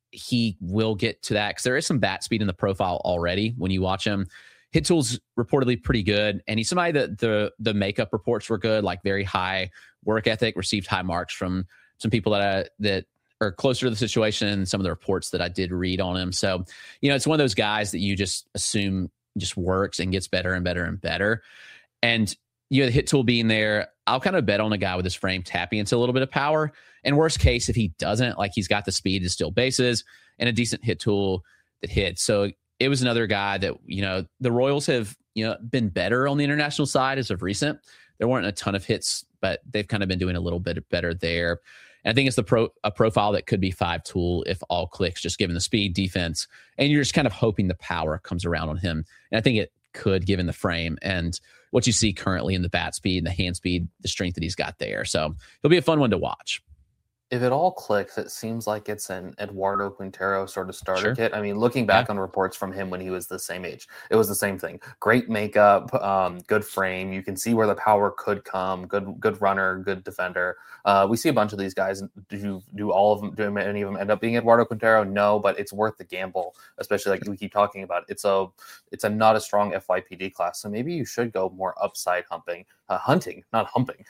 Speaker 2: he will get to that because there is some bat speed in the profile already when you watch him. Hit tool's reportedly pretty good. And he's somebody that the makeup reports were good, like very high work ethic, received high marks from some people that are closer to the situation and some of the reports that I did read on him. So, it's one of those guys that you just assume just works and gets better and better and better. And, the hit tool being there, I'll kind of bet on a guy with his frame tapping into a little bit of power. And worst case, if he doesn't, like he's got the speed to steal bases and a decent hit tool that hits. So it was another guy that, the Royals have, been better on the international side as of recent. There weren't a ton of hits, but they've kind of been doing a little bit better there. And I think it's a profile that could be 5 tool if all clicks, just given the speed, defense, and you're just kind of hoping the power comes around on him. And I think it could, given the frame and what you see currently in the bat speed and the hand speed, the strength that he's got there. So it'll be a fun one to watch.
Speaker 3: If it all clicks, it seems like it's an Eduardo Quintero sort of starter kit. I mean, looking back on reports from him when he was the same age, it was the same thing. Great makeup, good frame. You can see where the power could come. Good runner, good defender. We see a bunch of these guys. Do all of them? Do any of them end up being Eduardo Quintero? No, but it's worth the gamble, especially like we keep talking about. It's a not a strong FYPD class, so maybe you should go more upside hunting, not humping.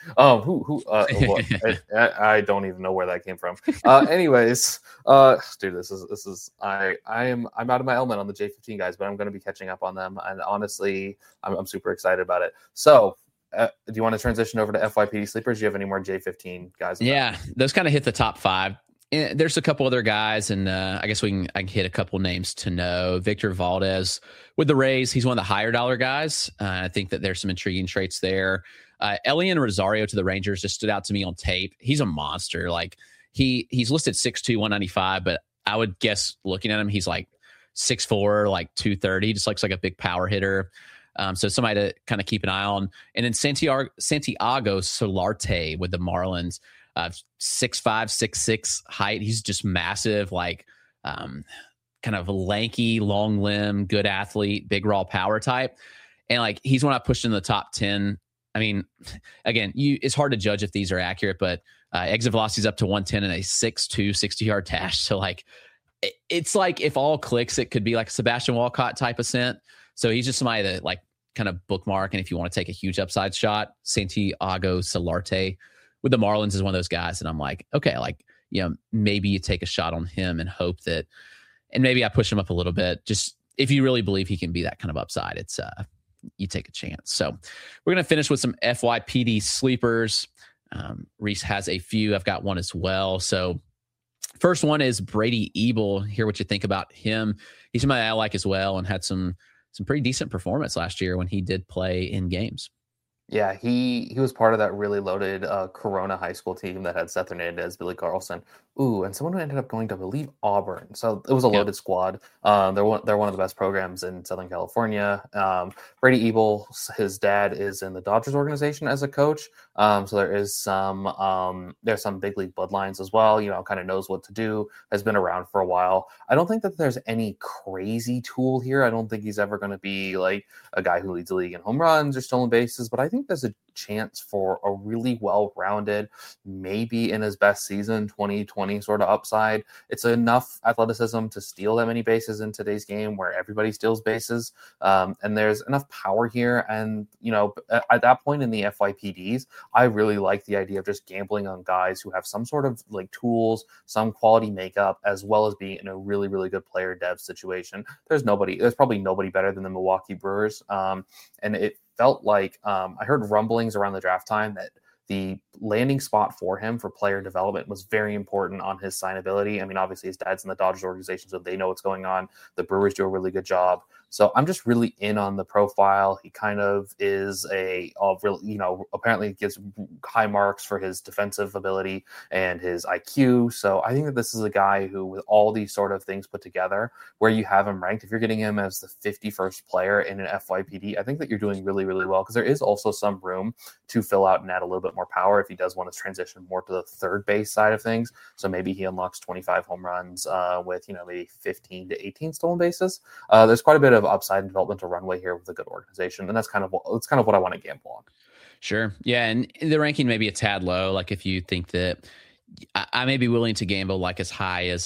Speaker 3: I don't even know where that came from. Anyways, dude, I'm out of my element on the J15 guys, but I'm going to be catching up on them, and honestly, I'm super excited about it. So, do you want to transition over to FYPD sleepers? Do you have any more J15 guys?
Speaker 2: Yeah, those kind of hit the top 5. There's a couple other guys, and I guess I can hit a couple names to know. Victor Valdez with the Rays, he's one of the higher dollar guys. I think that there's some intriguing traits there. Elian Rosario to the Rangers just stood out to me on tape. He's a monster. Like he's listed 6'2", 195, but I would guess looking at him, he's like 6'4", like 230. Just looks like a big power hitter. So somebody to kind of keep an eye on. And then Santiago Solarte with the Marlins, 6'5", 6'6" height. He's just massive, like kind of lanky, long limb, good athlete, big raw power type. And like he's one I pushed in the top 10. I mean, again, it's hard to judge if these are accurate, but exit velocity is up to 110 and a 6'2", 60-yard dash. So like, it's like if all clicks, it could be like a Sebastian Walcott type of scent. So he's just somebody that like kind of bookmark. And if you want to take a huge upside shot, Santiago Solarte with the Marlins is one of those guys. And I'm like, okay, like, maybe you take a shot on him and hope that, and maybe I push him up a little bit. Just if you really believe he can be that kind of upside, it's you take a chance. So we're going to finish with some FYPD sleepers. Reese has a few. I've got one as well. So first one is Brady Ebel. Hear what you think about him. He's somebody I like as well and had some pretty decent performance last year when he did play in games.
Speaker 3: Yeah, he was part of that really loaded Corona high school team that had Seth Hernandez, Billy Carlson, and someone who ended up going to, I believe, Auburn. So it was a
Speaker 2: Yep.
Speaker 3: loaded squad. They're one of the best programs in Southern California. Brady Ebel, his dad is in the Dodgers organization as a coach. So there's some big league bloodlines as well. Kind of knows what to do. Has been around for a while. I don't think that there's any crazy tool here. I don't think he's ever going to be like a guy who leads the league in home runs or stolen bases, but I think there's a chance for a really well-rounded, maybe in his best season, 2020 sort of upside. It's enough athleticism to steal that many bases in today's game where everybody steals bases. And there's enough power here. And, at that point in the FYPDs, I really like the idea of just gambling on guys who have some sort of like tools, some quality makeup, as well as being in a really, really good player dev situation. There's probably nobody better than the Milwaukee Brewers. And it felt like I heard rumblings around the draft time that the landing spot for him for player development was very important on his signability. I mean, obviously his dad's in the Dodgers organization, so they know what's going on. The Brewers do a really good job. So I'm just really in on the profile. He kind of is apparently gives high marks for his defensive ability and his IQ. So I think that this is a guy who, with all these sort of things put together, where you have him ranked, if you're getting him as the 51st player in an FYPD, I think that you're doing really, really well, because there is also some room to fill out and add a little bit more power if he does want to transition more to the third base side of things. So maybe he unlocks 25 home runs with, maybe 15 to 18 stolen bases. There's quite a bit of upside and developmental runway here with a good organization. And that's kind of what I want to gamble on.
Speaker 2: Sure. Yeah. And the ranking may be a tad low. Like if you think that I may be willing to gamble like as high as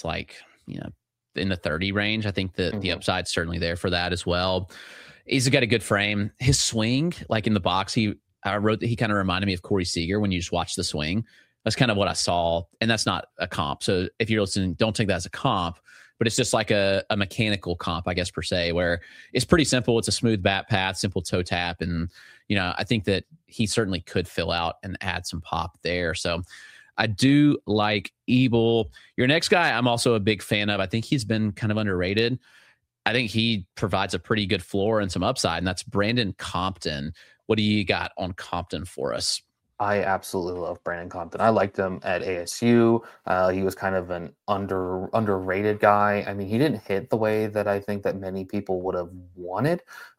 Speaker 2: in the 30 range, I think that the upside's certainly there for that as well. He's got a good frame. His swing, like in the box, I wrote that he kind of reminded me of Corey Seager when you just watch the swing. That's kind of what I saw. And that's not a comp. So if you're listening, don't take that as a comp, but it's just like a mechanical comp, I guess, per se, where it's pretty simple. It's a smooth bat path, simple toe tap. And, I think that he certainly could fill out and add some pop there. So I do like Ebel. Your next guy, I'm also a big fan of. I think he's been kind of underrated. I think he provides a pretty good floor and some upside, and that's Brandon Compton. What do you got on Compton for us?
Speaker 3: I absolutely love Brandon Compton. I liked him at ASU. He was kind of an underrated guy. I mean, he didn't hit the way that I think that many people would have wanted.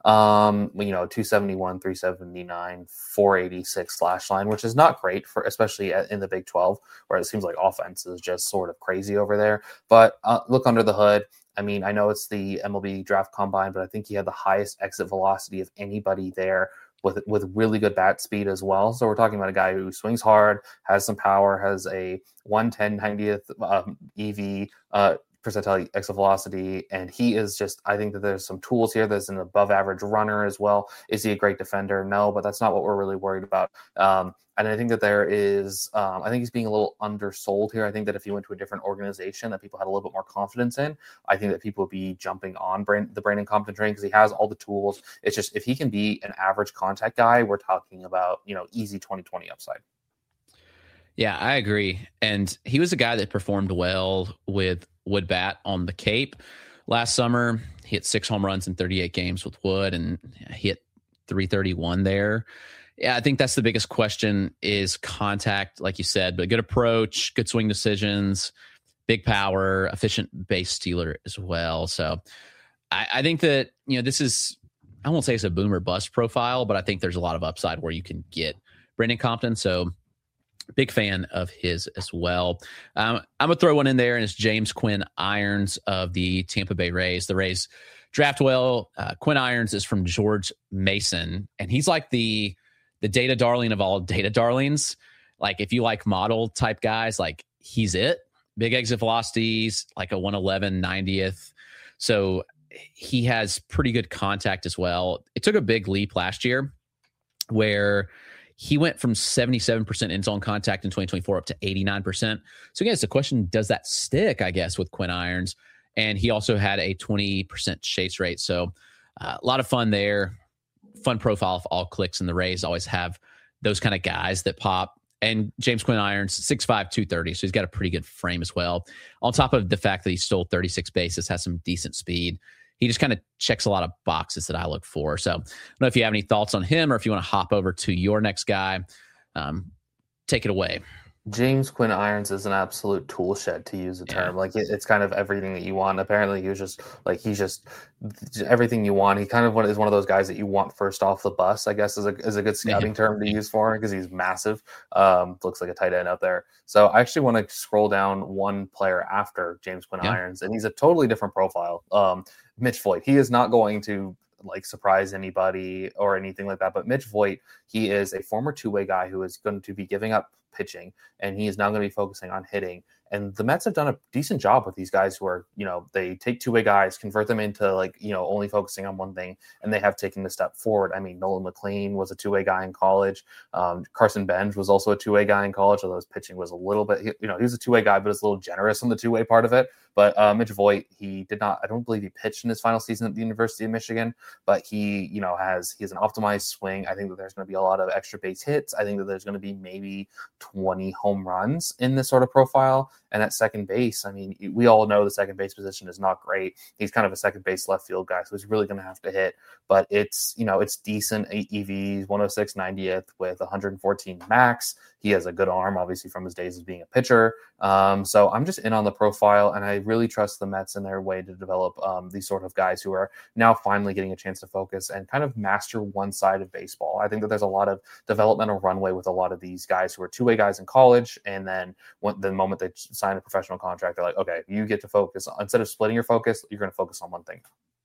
Speaker 3: 271, 379, 486 slash line, which is not great for, especially in the Big 12, where it seems like offense is just sort of crazy over there. But look under the hood. I mean, I know it's the MLB draft combine, but I think he had the highest exit velocity of anybody there, with really good bat speed as well. So we're talking about a guy who swings hard, has some power, has a 110 90th EV percentile exit velocity, and he is just, I think that there's some tools here. There's an above average runner as well. Is he a great defender? No, but that's not what we're really worried about. And I think that there is, I think he's being a little undersold here. I think that if he went to a different organization that people had a little bit more confidence in, I think that people would be jumping on the Brandon Compton train, because he has all the tools. It's just, if he can be an average contact guy, we're talking about, easy 2020 upside.
Speaker 2: Yeah, I agree. And he was a guy that performed well with Wood Bat on the Cape last summer. He hit 6 home runs in 38 games with Wood, and he hit 331 there. Yeah, I think that's the biggest question is contact, like you said, but good approach, good swing decisions, big power, efficient base stealer as well. So I think that, this is, I won't say it's a boom or bust profile, but I think there's a lot of upside where you can get Brandon Compton. So big fan of his as well. I'm going to throw one in there, and it's James Quinn Irons of the Tampa Bay Rays. The Rays draft well. Quinn Irons is from George Mason, and he's like the data darling of all data darlings. Like if you like model type guys, like he's it. Big exit velocities, like a 111 90th. So he has pretty good contact as well. It took a big leap last year where he went from 77% in-zone contact in 2024 up to 89%. So again, it's a question, does that stick, I guess, with Quinn Irons? And he also had a 20% chase rate. So a lot of fun there. Fun profile of all clicks, and the Rays always have those kind of guys that pop. And James Quinn Irons, 6'5", 230. So he's got a pretty good frame as well. On top of the fact that he stole 36 bases, has some decent speed. he just kind of checks a lot of boxes that I look for. So I don't know if you have any thoughts on him or if you want to hop over to your next guy. Take it away.
Speaker 3: James Quinn Irons is an absolute tool shed, to use the term. Like it's kind of everything that you want. Apparently, he's just everything you want. He kind of is one of those guys that you want first off the bus, I guess, is a good scouting term to use for him, because he's massive. Looks like a tight end out there. So I actually want to scroll down one player after James Quinn Irons, and he's a totally different profile. Mitch Voigt. He is not going to surprise anybody or anything like that. But Mitch Voigt, he is a former two-way guy who is going to be giving up pitching, and he is now going to be focusing on hitting. And the Mets have done a decent job with these guys who are, they take two-way guys, convert them into only focusing on one thing, and they have taken a step forward. I mean, Nolan McLean was a two-way guy in college. Carson Benj was also a two-way guy in college, although his pitching was a little bit, he was a two-way guy, but it's a little generous on the two-way part of it. But Mitch Voigt, I don't believe he pitched in his final season at the University of Michigan, but he has an optimized swing. I think that there's going to be a lot of extra base hits. I think that there's going to be maybe 20 home runs in this sort of profile. And at second base, I mean, we all know the second base position is not great. He's kind of a second base left field guy, so he's really going to have to hit. But it's decent EV, 106 90th with 114 max. He has a good arm, obviously, from his days as being a pitcher. So I'm just in on the profile, and I really trust the Mets in their way to develop these sort of guys who are now finally getting a chance to focus and kind of master one side of baseball. I think that there's a lot of developmental runway with a lot of these guys who are two-way guys in college, and then the moment they sign a professional contract, they're like, okay, you get to focus. Instead of splitting your focus, you're going to focus on one thing.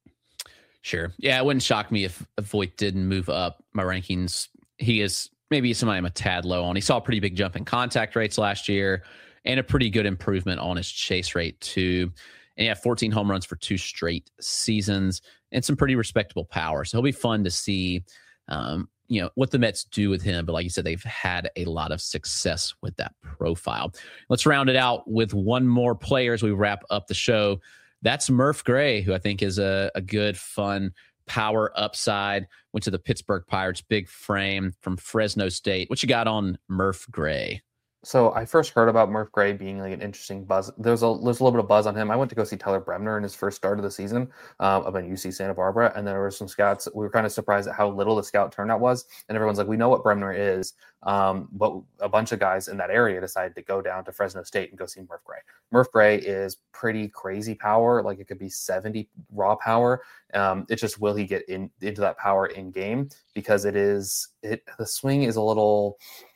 Speaker 2: Sure. Yeah, it wouldn't shock me if Voigt didn't move up my rankings. He is maybe somebody I'm a tad low on. He saw a pretty big jump in contact rates last year and a pretty good improvement on his chase rate too. And he had 14 home runs for 2 straight seasons and some pretty respectable power. So he'll be fun to see, what the Mets do with him. But like you said, they've had a lot of success with that profile. Let's round it out with one more player as we wrap up the show. That's Murph Gray, who I think is a good, fun power upside. Went to the Pittsburgh Pirates, big frame from Fresno State. What you got on Murph Gray?
Speaker 3: So I first heard about Murph Gray being an interesting buzz. There's a little bit of buzz on him. I went to go see Tyler Bremner in his first start of the season up in UC Santa Barbara, and there were some scouts. We were kind of surprised at how little the scout turnout was, and everyone's like, we know what Bremner is, but a bunch of guys in that area decided to go down to Fresno State and go see Murph Gray. Murph Gray is pretty crazy power. Like it could be 70 raw power. It's just, will he get into that power in game? Because the swing is a little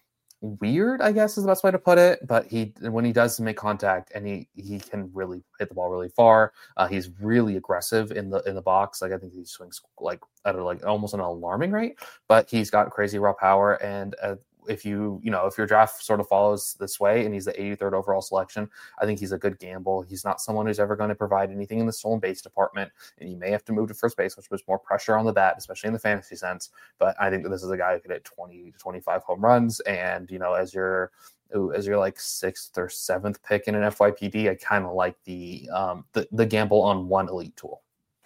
Speaker 3: weird, I guess is the best way to put it, but when he does make contact, and he can really hit the ball really far. He's really aggressive in the box. Like I think he swings at almost an alarming rate, but he's got crazy raw power. And if your draft sort of follows this way and he's the 83rd overall selection, I think he's a good gamble. He's not someone who's ever going to provide anything in the stolen base department, and you may have to move to first base, which puts more pressure on the bat, especially in the fantasy sense. But I think that this is a guy who could hit 20 to 25 home runs. And, as your like 6th or 7th pick in an FYPD, I kind of like the gamble on one elite tool.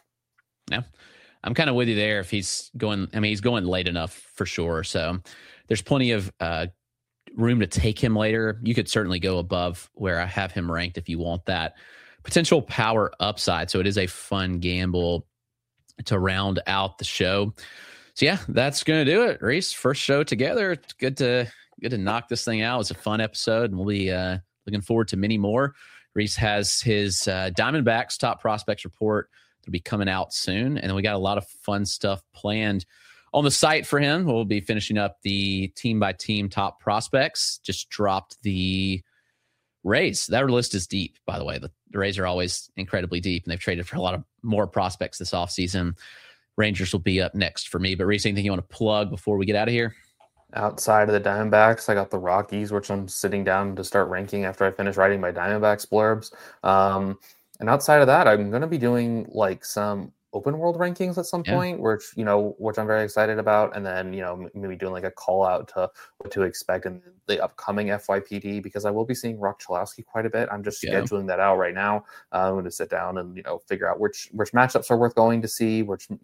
Speaker 2: Yeah. I'm kind of with you there. If he's going late enough for sure. So there's plenty of room to take him later. You could certainly go above where I have him ranked if you want that potential power upside. So it is a fun gamble to round out the show. So yeah, that's going to do it. Reese, first show together. It's good to knock this thing out. It was a fun episode, and we'll be looking forward to many more. Reese has his Diamondbacks top prospects report. It'll be coming out soon. And then we got a lot of fun stuff planned on the site for him. We'll be finishing up the team-by-team top prospects. Just dropped the Rays. That list is deep, by the way. The Rays are always incredibly deep, and they've traded for a lot of more prospects this offseason. Rangers will be up next for me. But Reese, anything you want to plug before we get out of here?
Speaker 3: Outside of the Diamondbacks, I got the Rockies, which I'm sitting down to start ranking after I finish writing my Diamondbacks blurbs. And outside of that, I'm going to be doing some open world rankings at some point, which I'm very excited about. And then, maybe doing a call out to what to expect in the upcoming FYPD, because I will be seeing Rock Chalowski quite a bit. I'm just scheduling that out right now. I'm going to sit down and, figure out which matchups are worth going to see,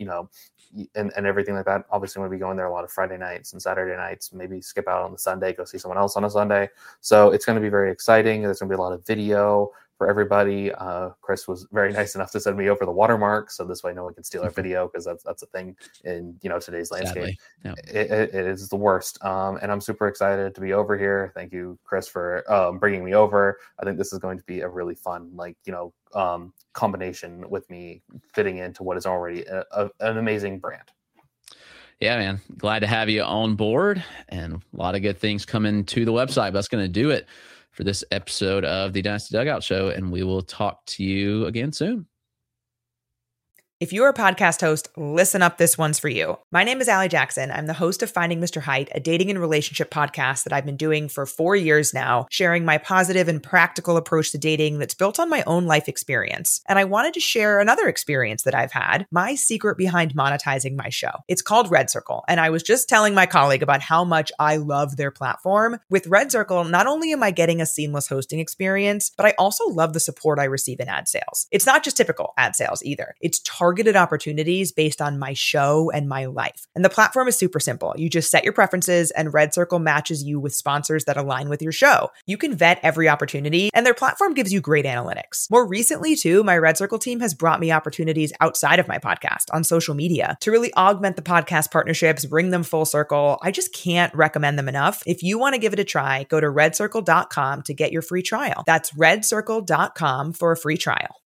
Speaker 3: and everything like that. Obviously, I'm going to be going there a lot of Friday nights and Saturday nights, maybe skip out on the Sunday, go see someone else on a Sunday. So it's going to be very exciting. There's going to be a lot of video for everybody. Chris was very nice enough to send me over the watermark, so this way no one can steal our video, because that's a thing in today's landscape. Yeah. It is the worst. And I'm super excited to be over here. Thank you, Chris, for bringing me over. I think this is going to be a really fun, combination with me fitting into what is already an amazing brand.
Speaker 2: Yeah, man. Glad to have you on board, and a lot of good things coming to the website. That's going to do it for this episode of the Dynasty Dugout Show, and we will talk to you again soon.
Speaker 4: If you're a podcast host, listen up. This one's for you. My name is Allie Jackson. I'm the host of Finding Mr. Height, a dating and relationship podcast that I've been doing for 4 years now, sharing my positive and practical approach to dating that's built on my own life experience. And I wanted to share another experience that I've had, my secret behind monetizing my show. It's called Red Circle, and I was just telling my colleague about how much I love their platform. With Red Circle, not only am I getting a seamless hosting experience, but I also love the support I receive in ad sales. It's not just typical ad sales either. It's targeted opportunities based on my show and my life. And the platform is super simple. You just set your preferences, and Red Circle matches you with sponsors that align with your show. You can vet every opportunity, and their platform gives you great analytics. More recently, too, my Red Circle team has brought me opportunities outside of my podcast on social media to really augment the podcast partnerships, bring them full circle. I just can't recommend them enough. If you want to give it a try, go to redcircle.com to get your free trial. That's redcircle.com for a free trial.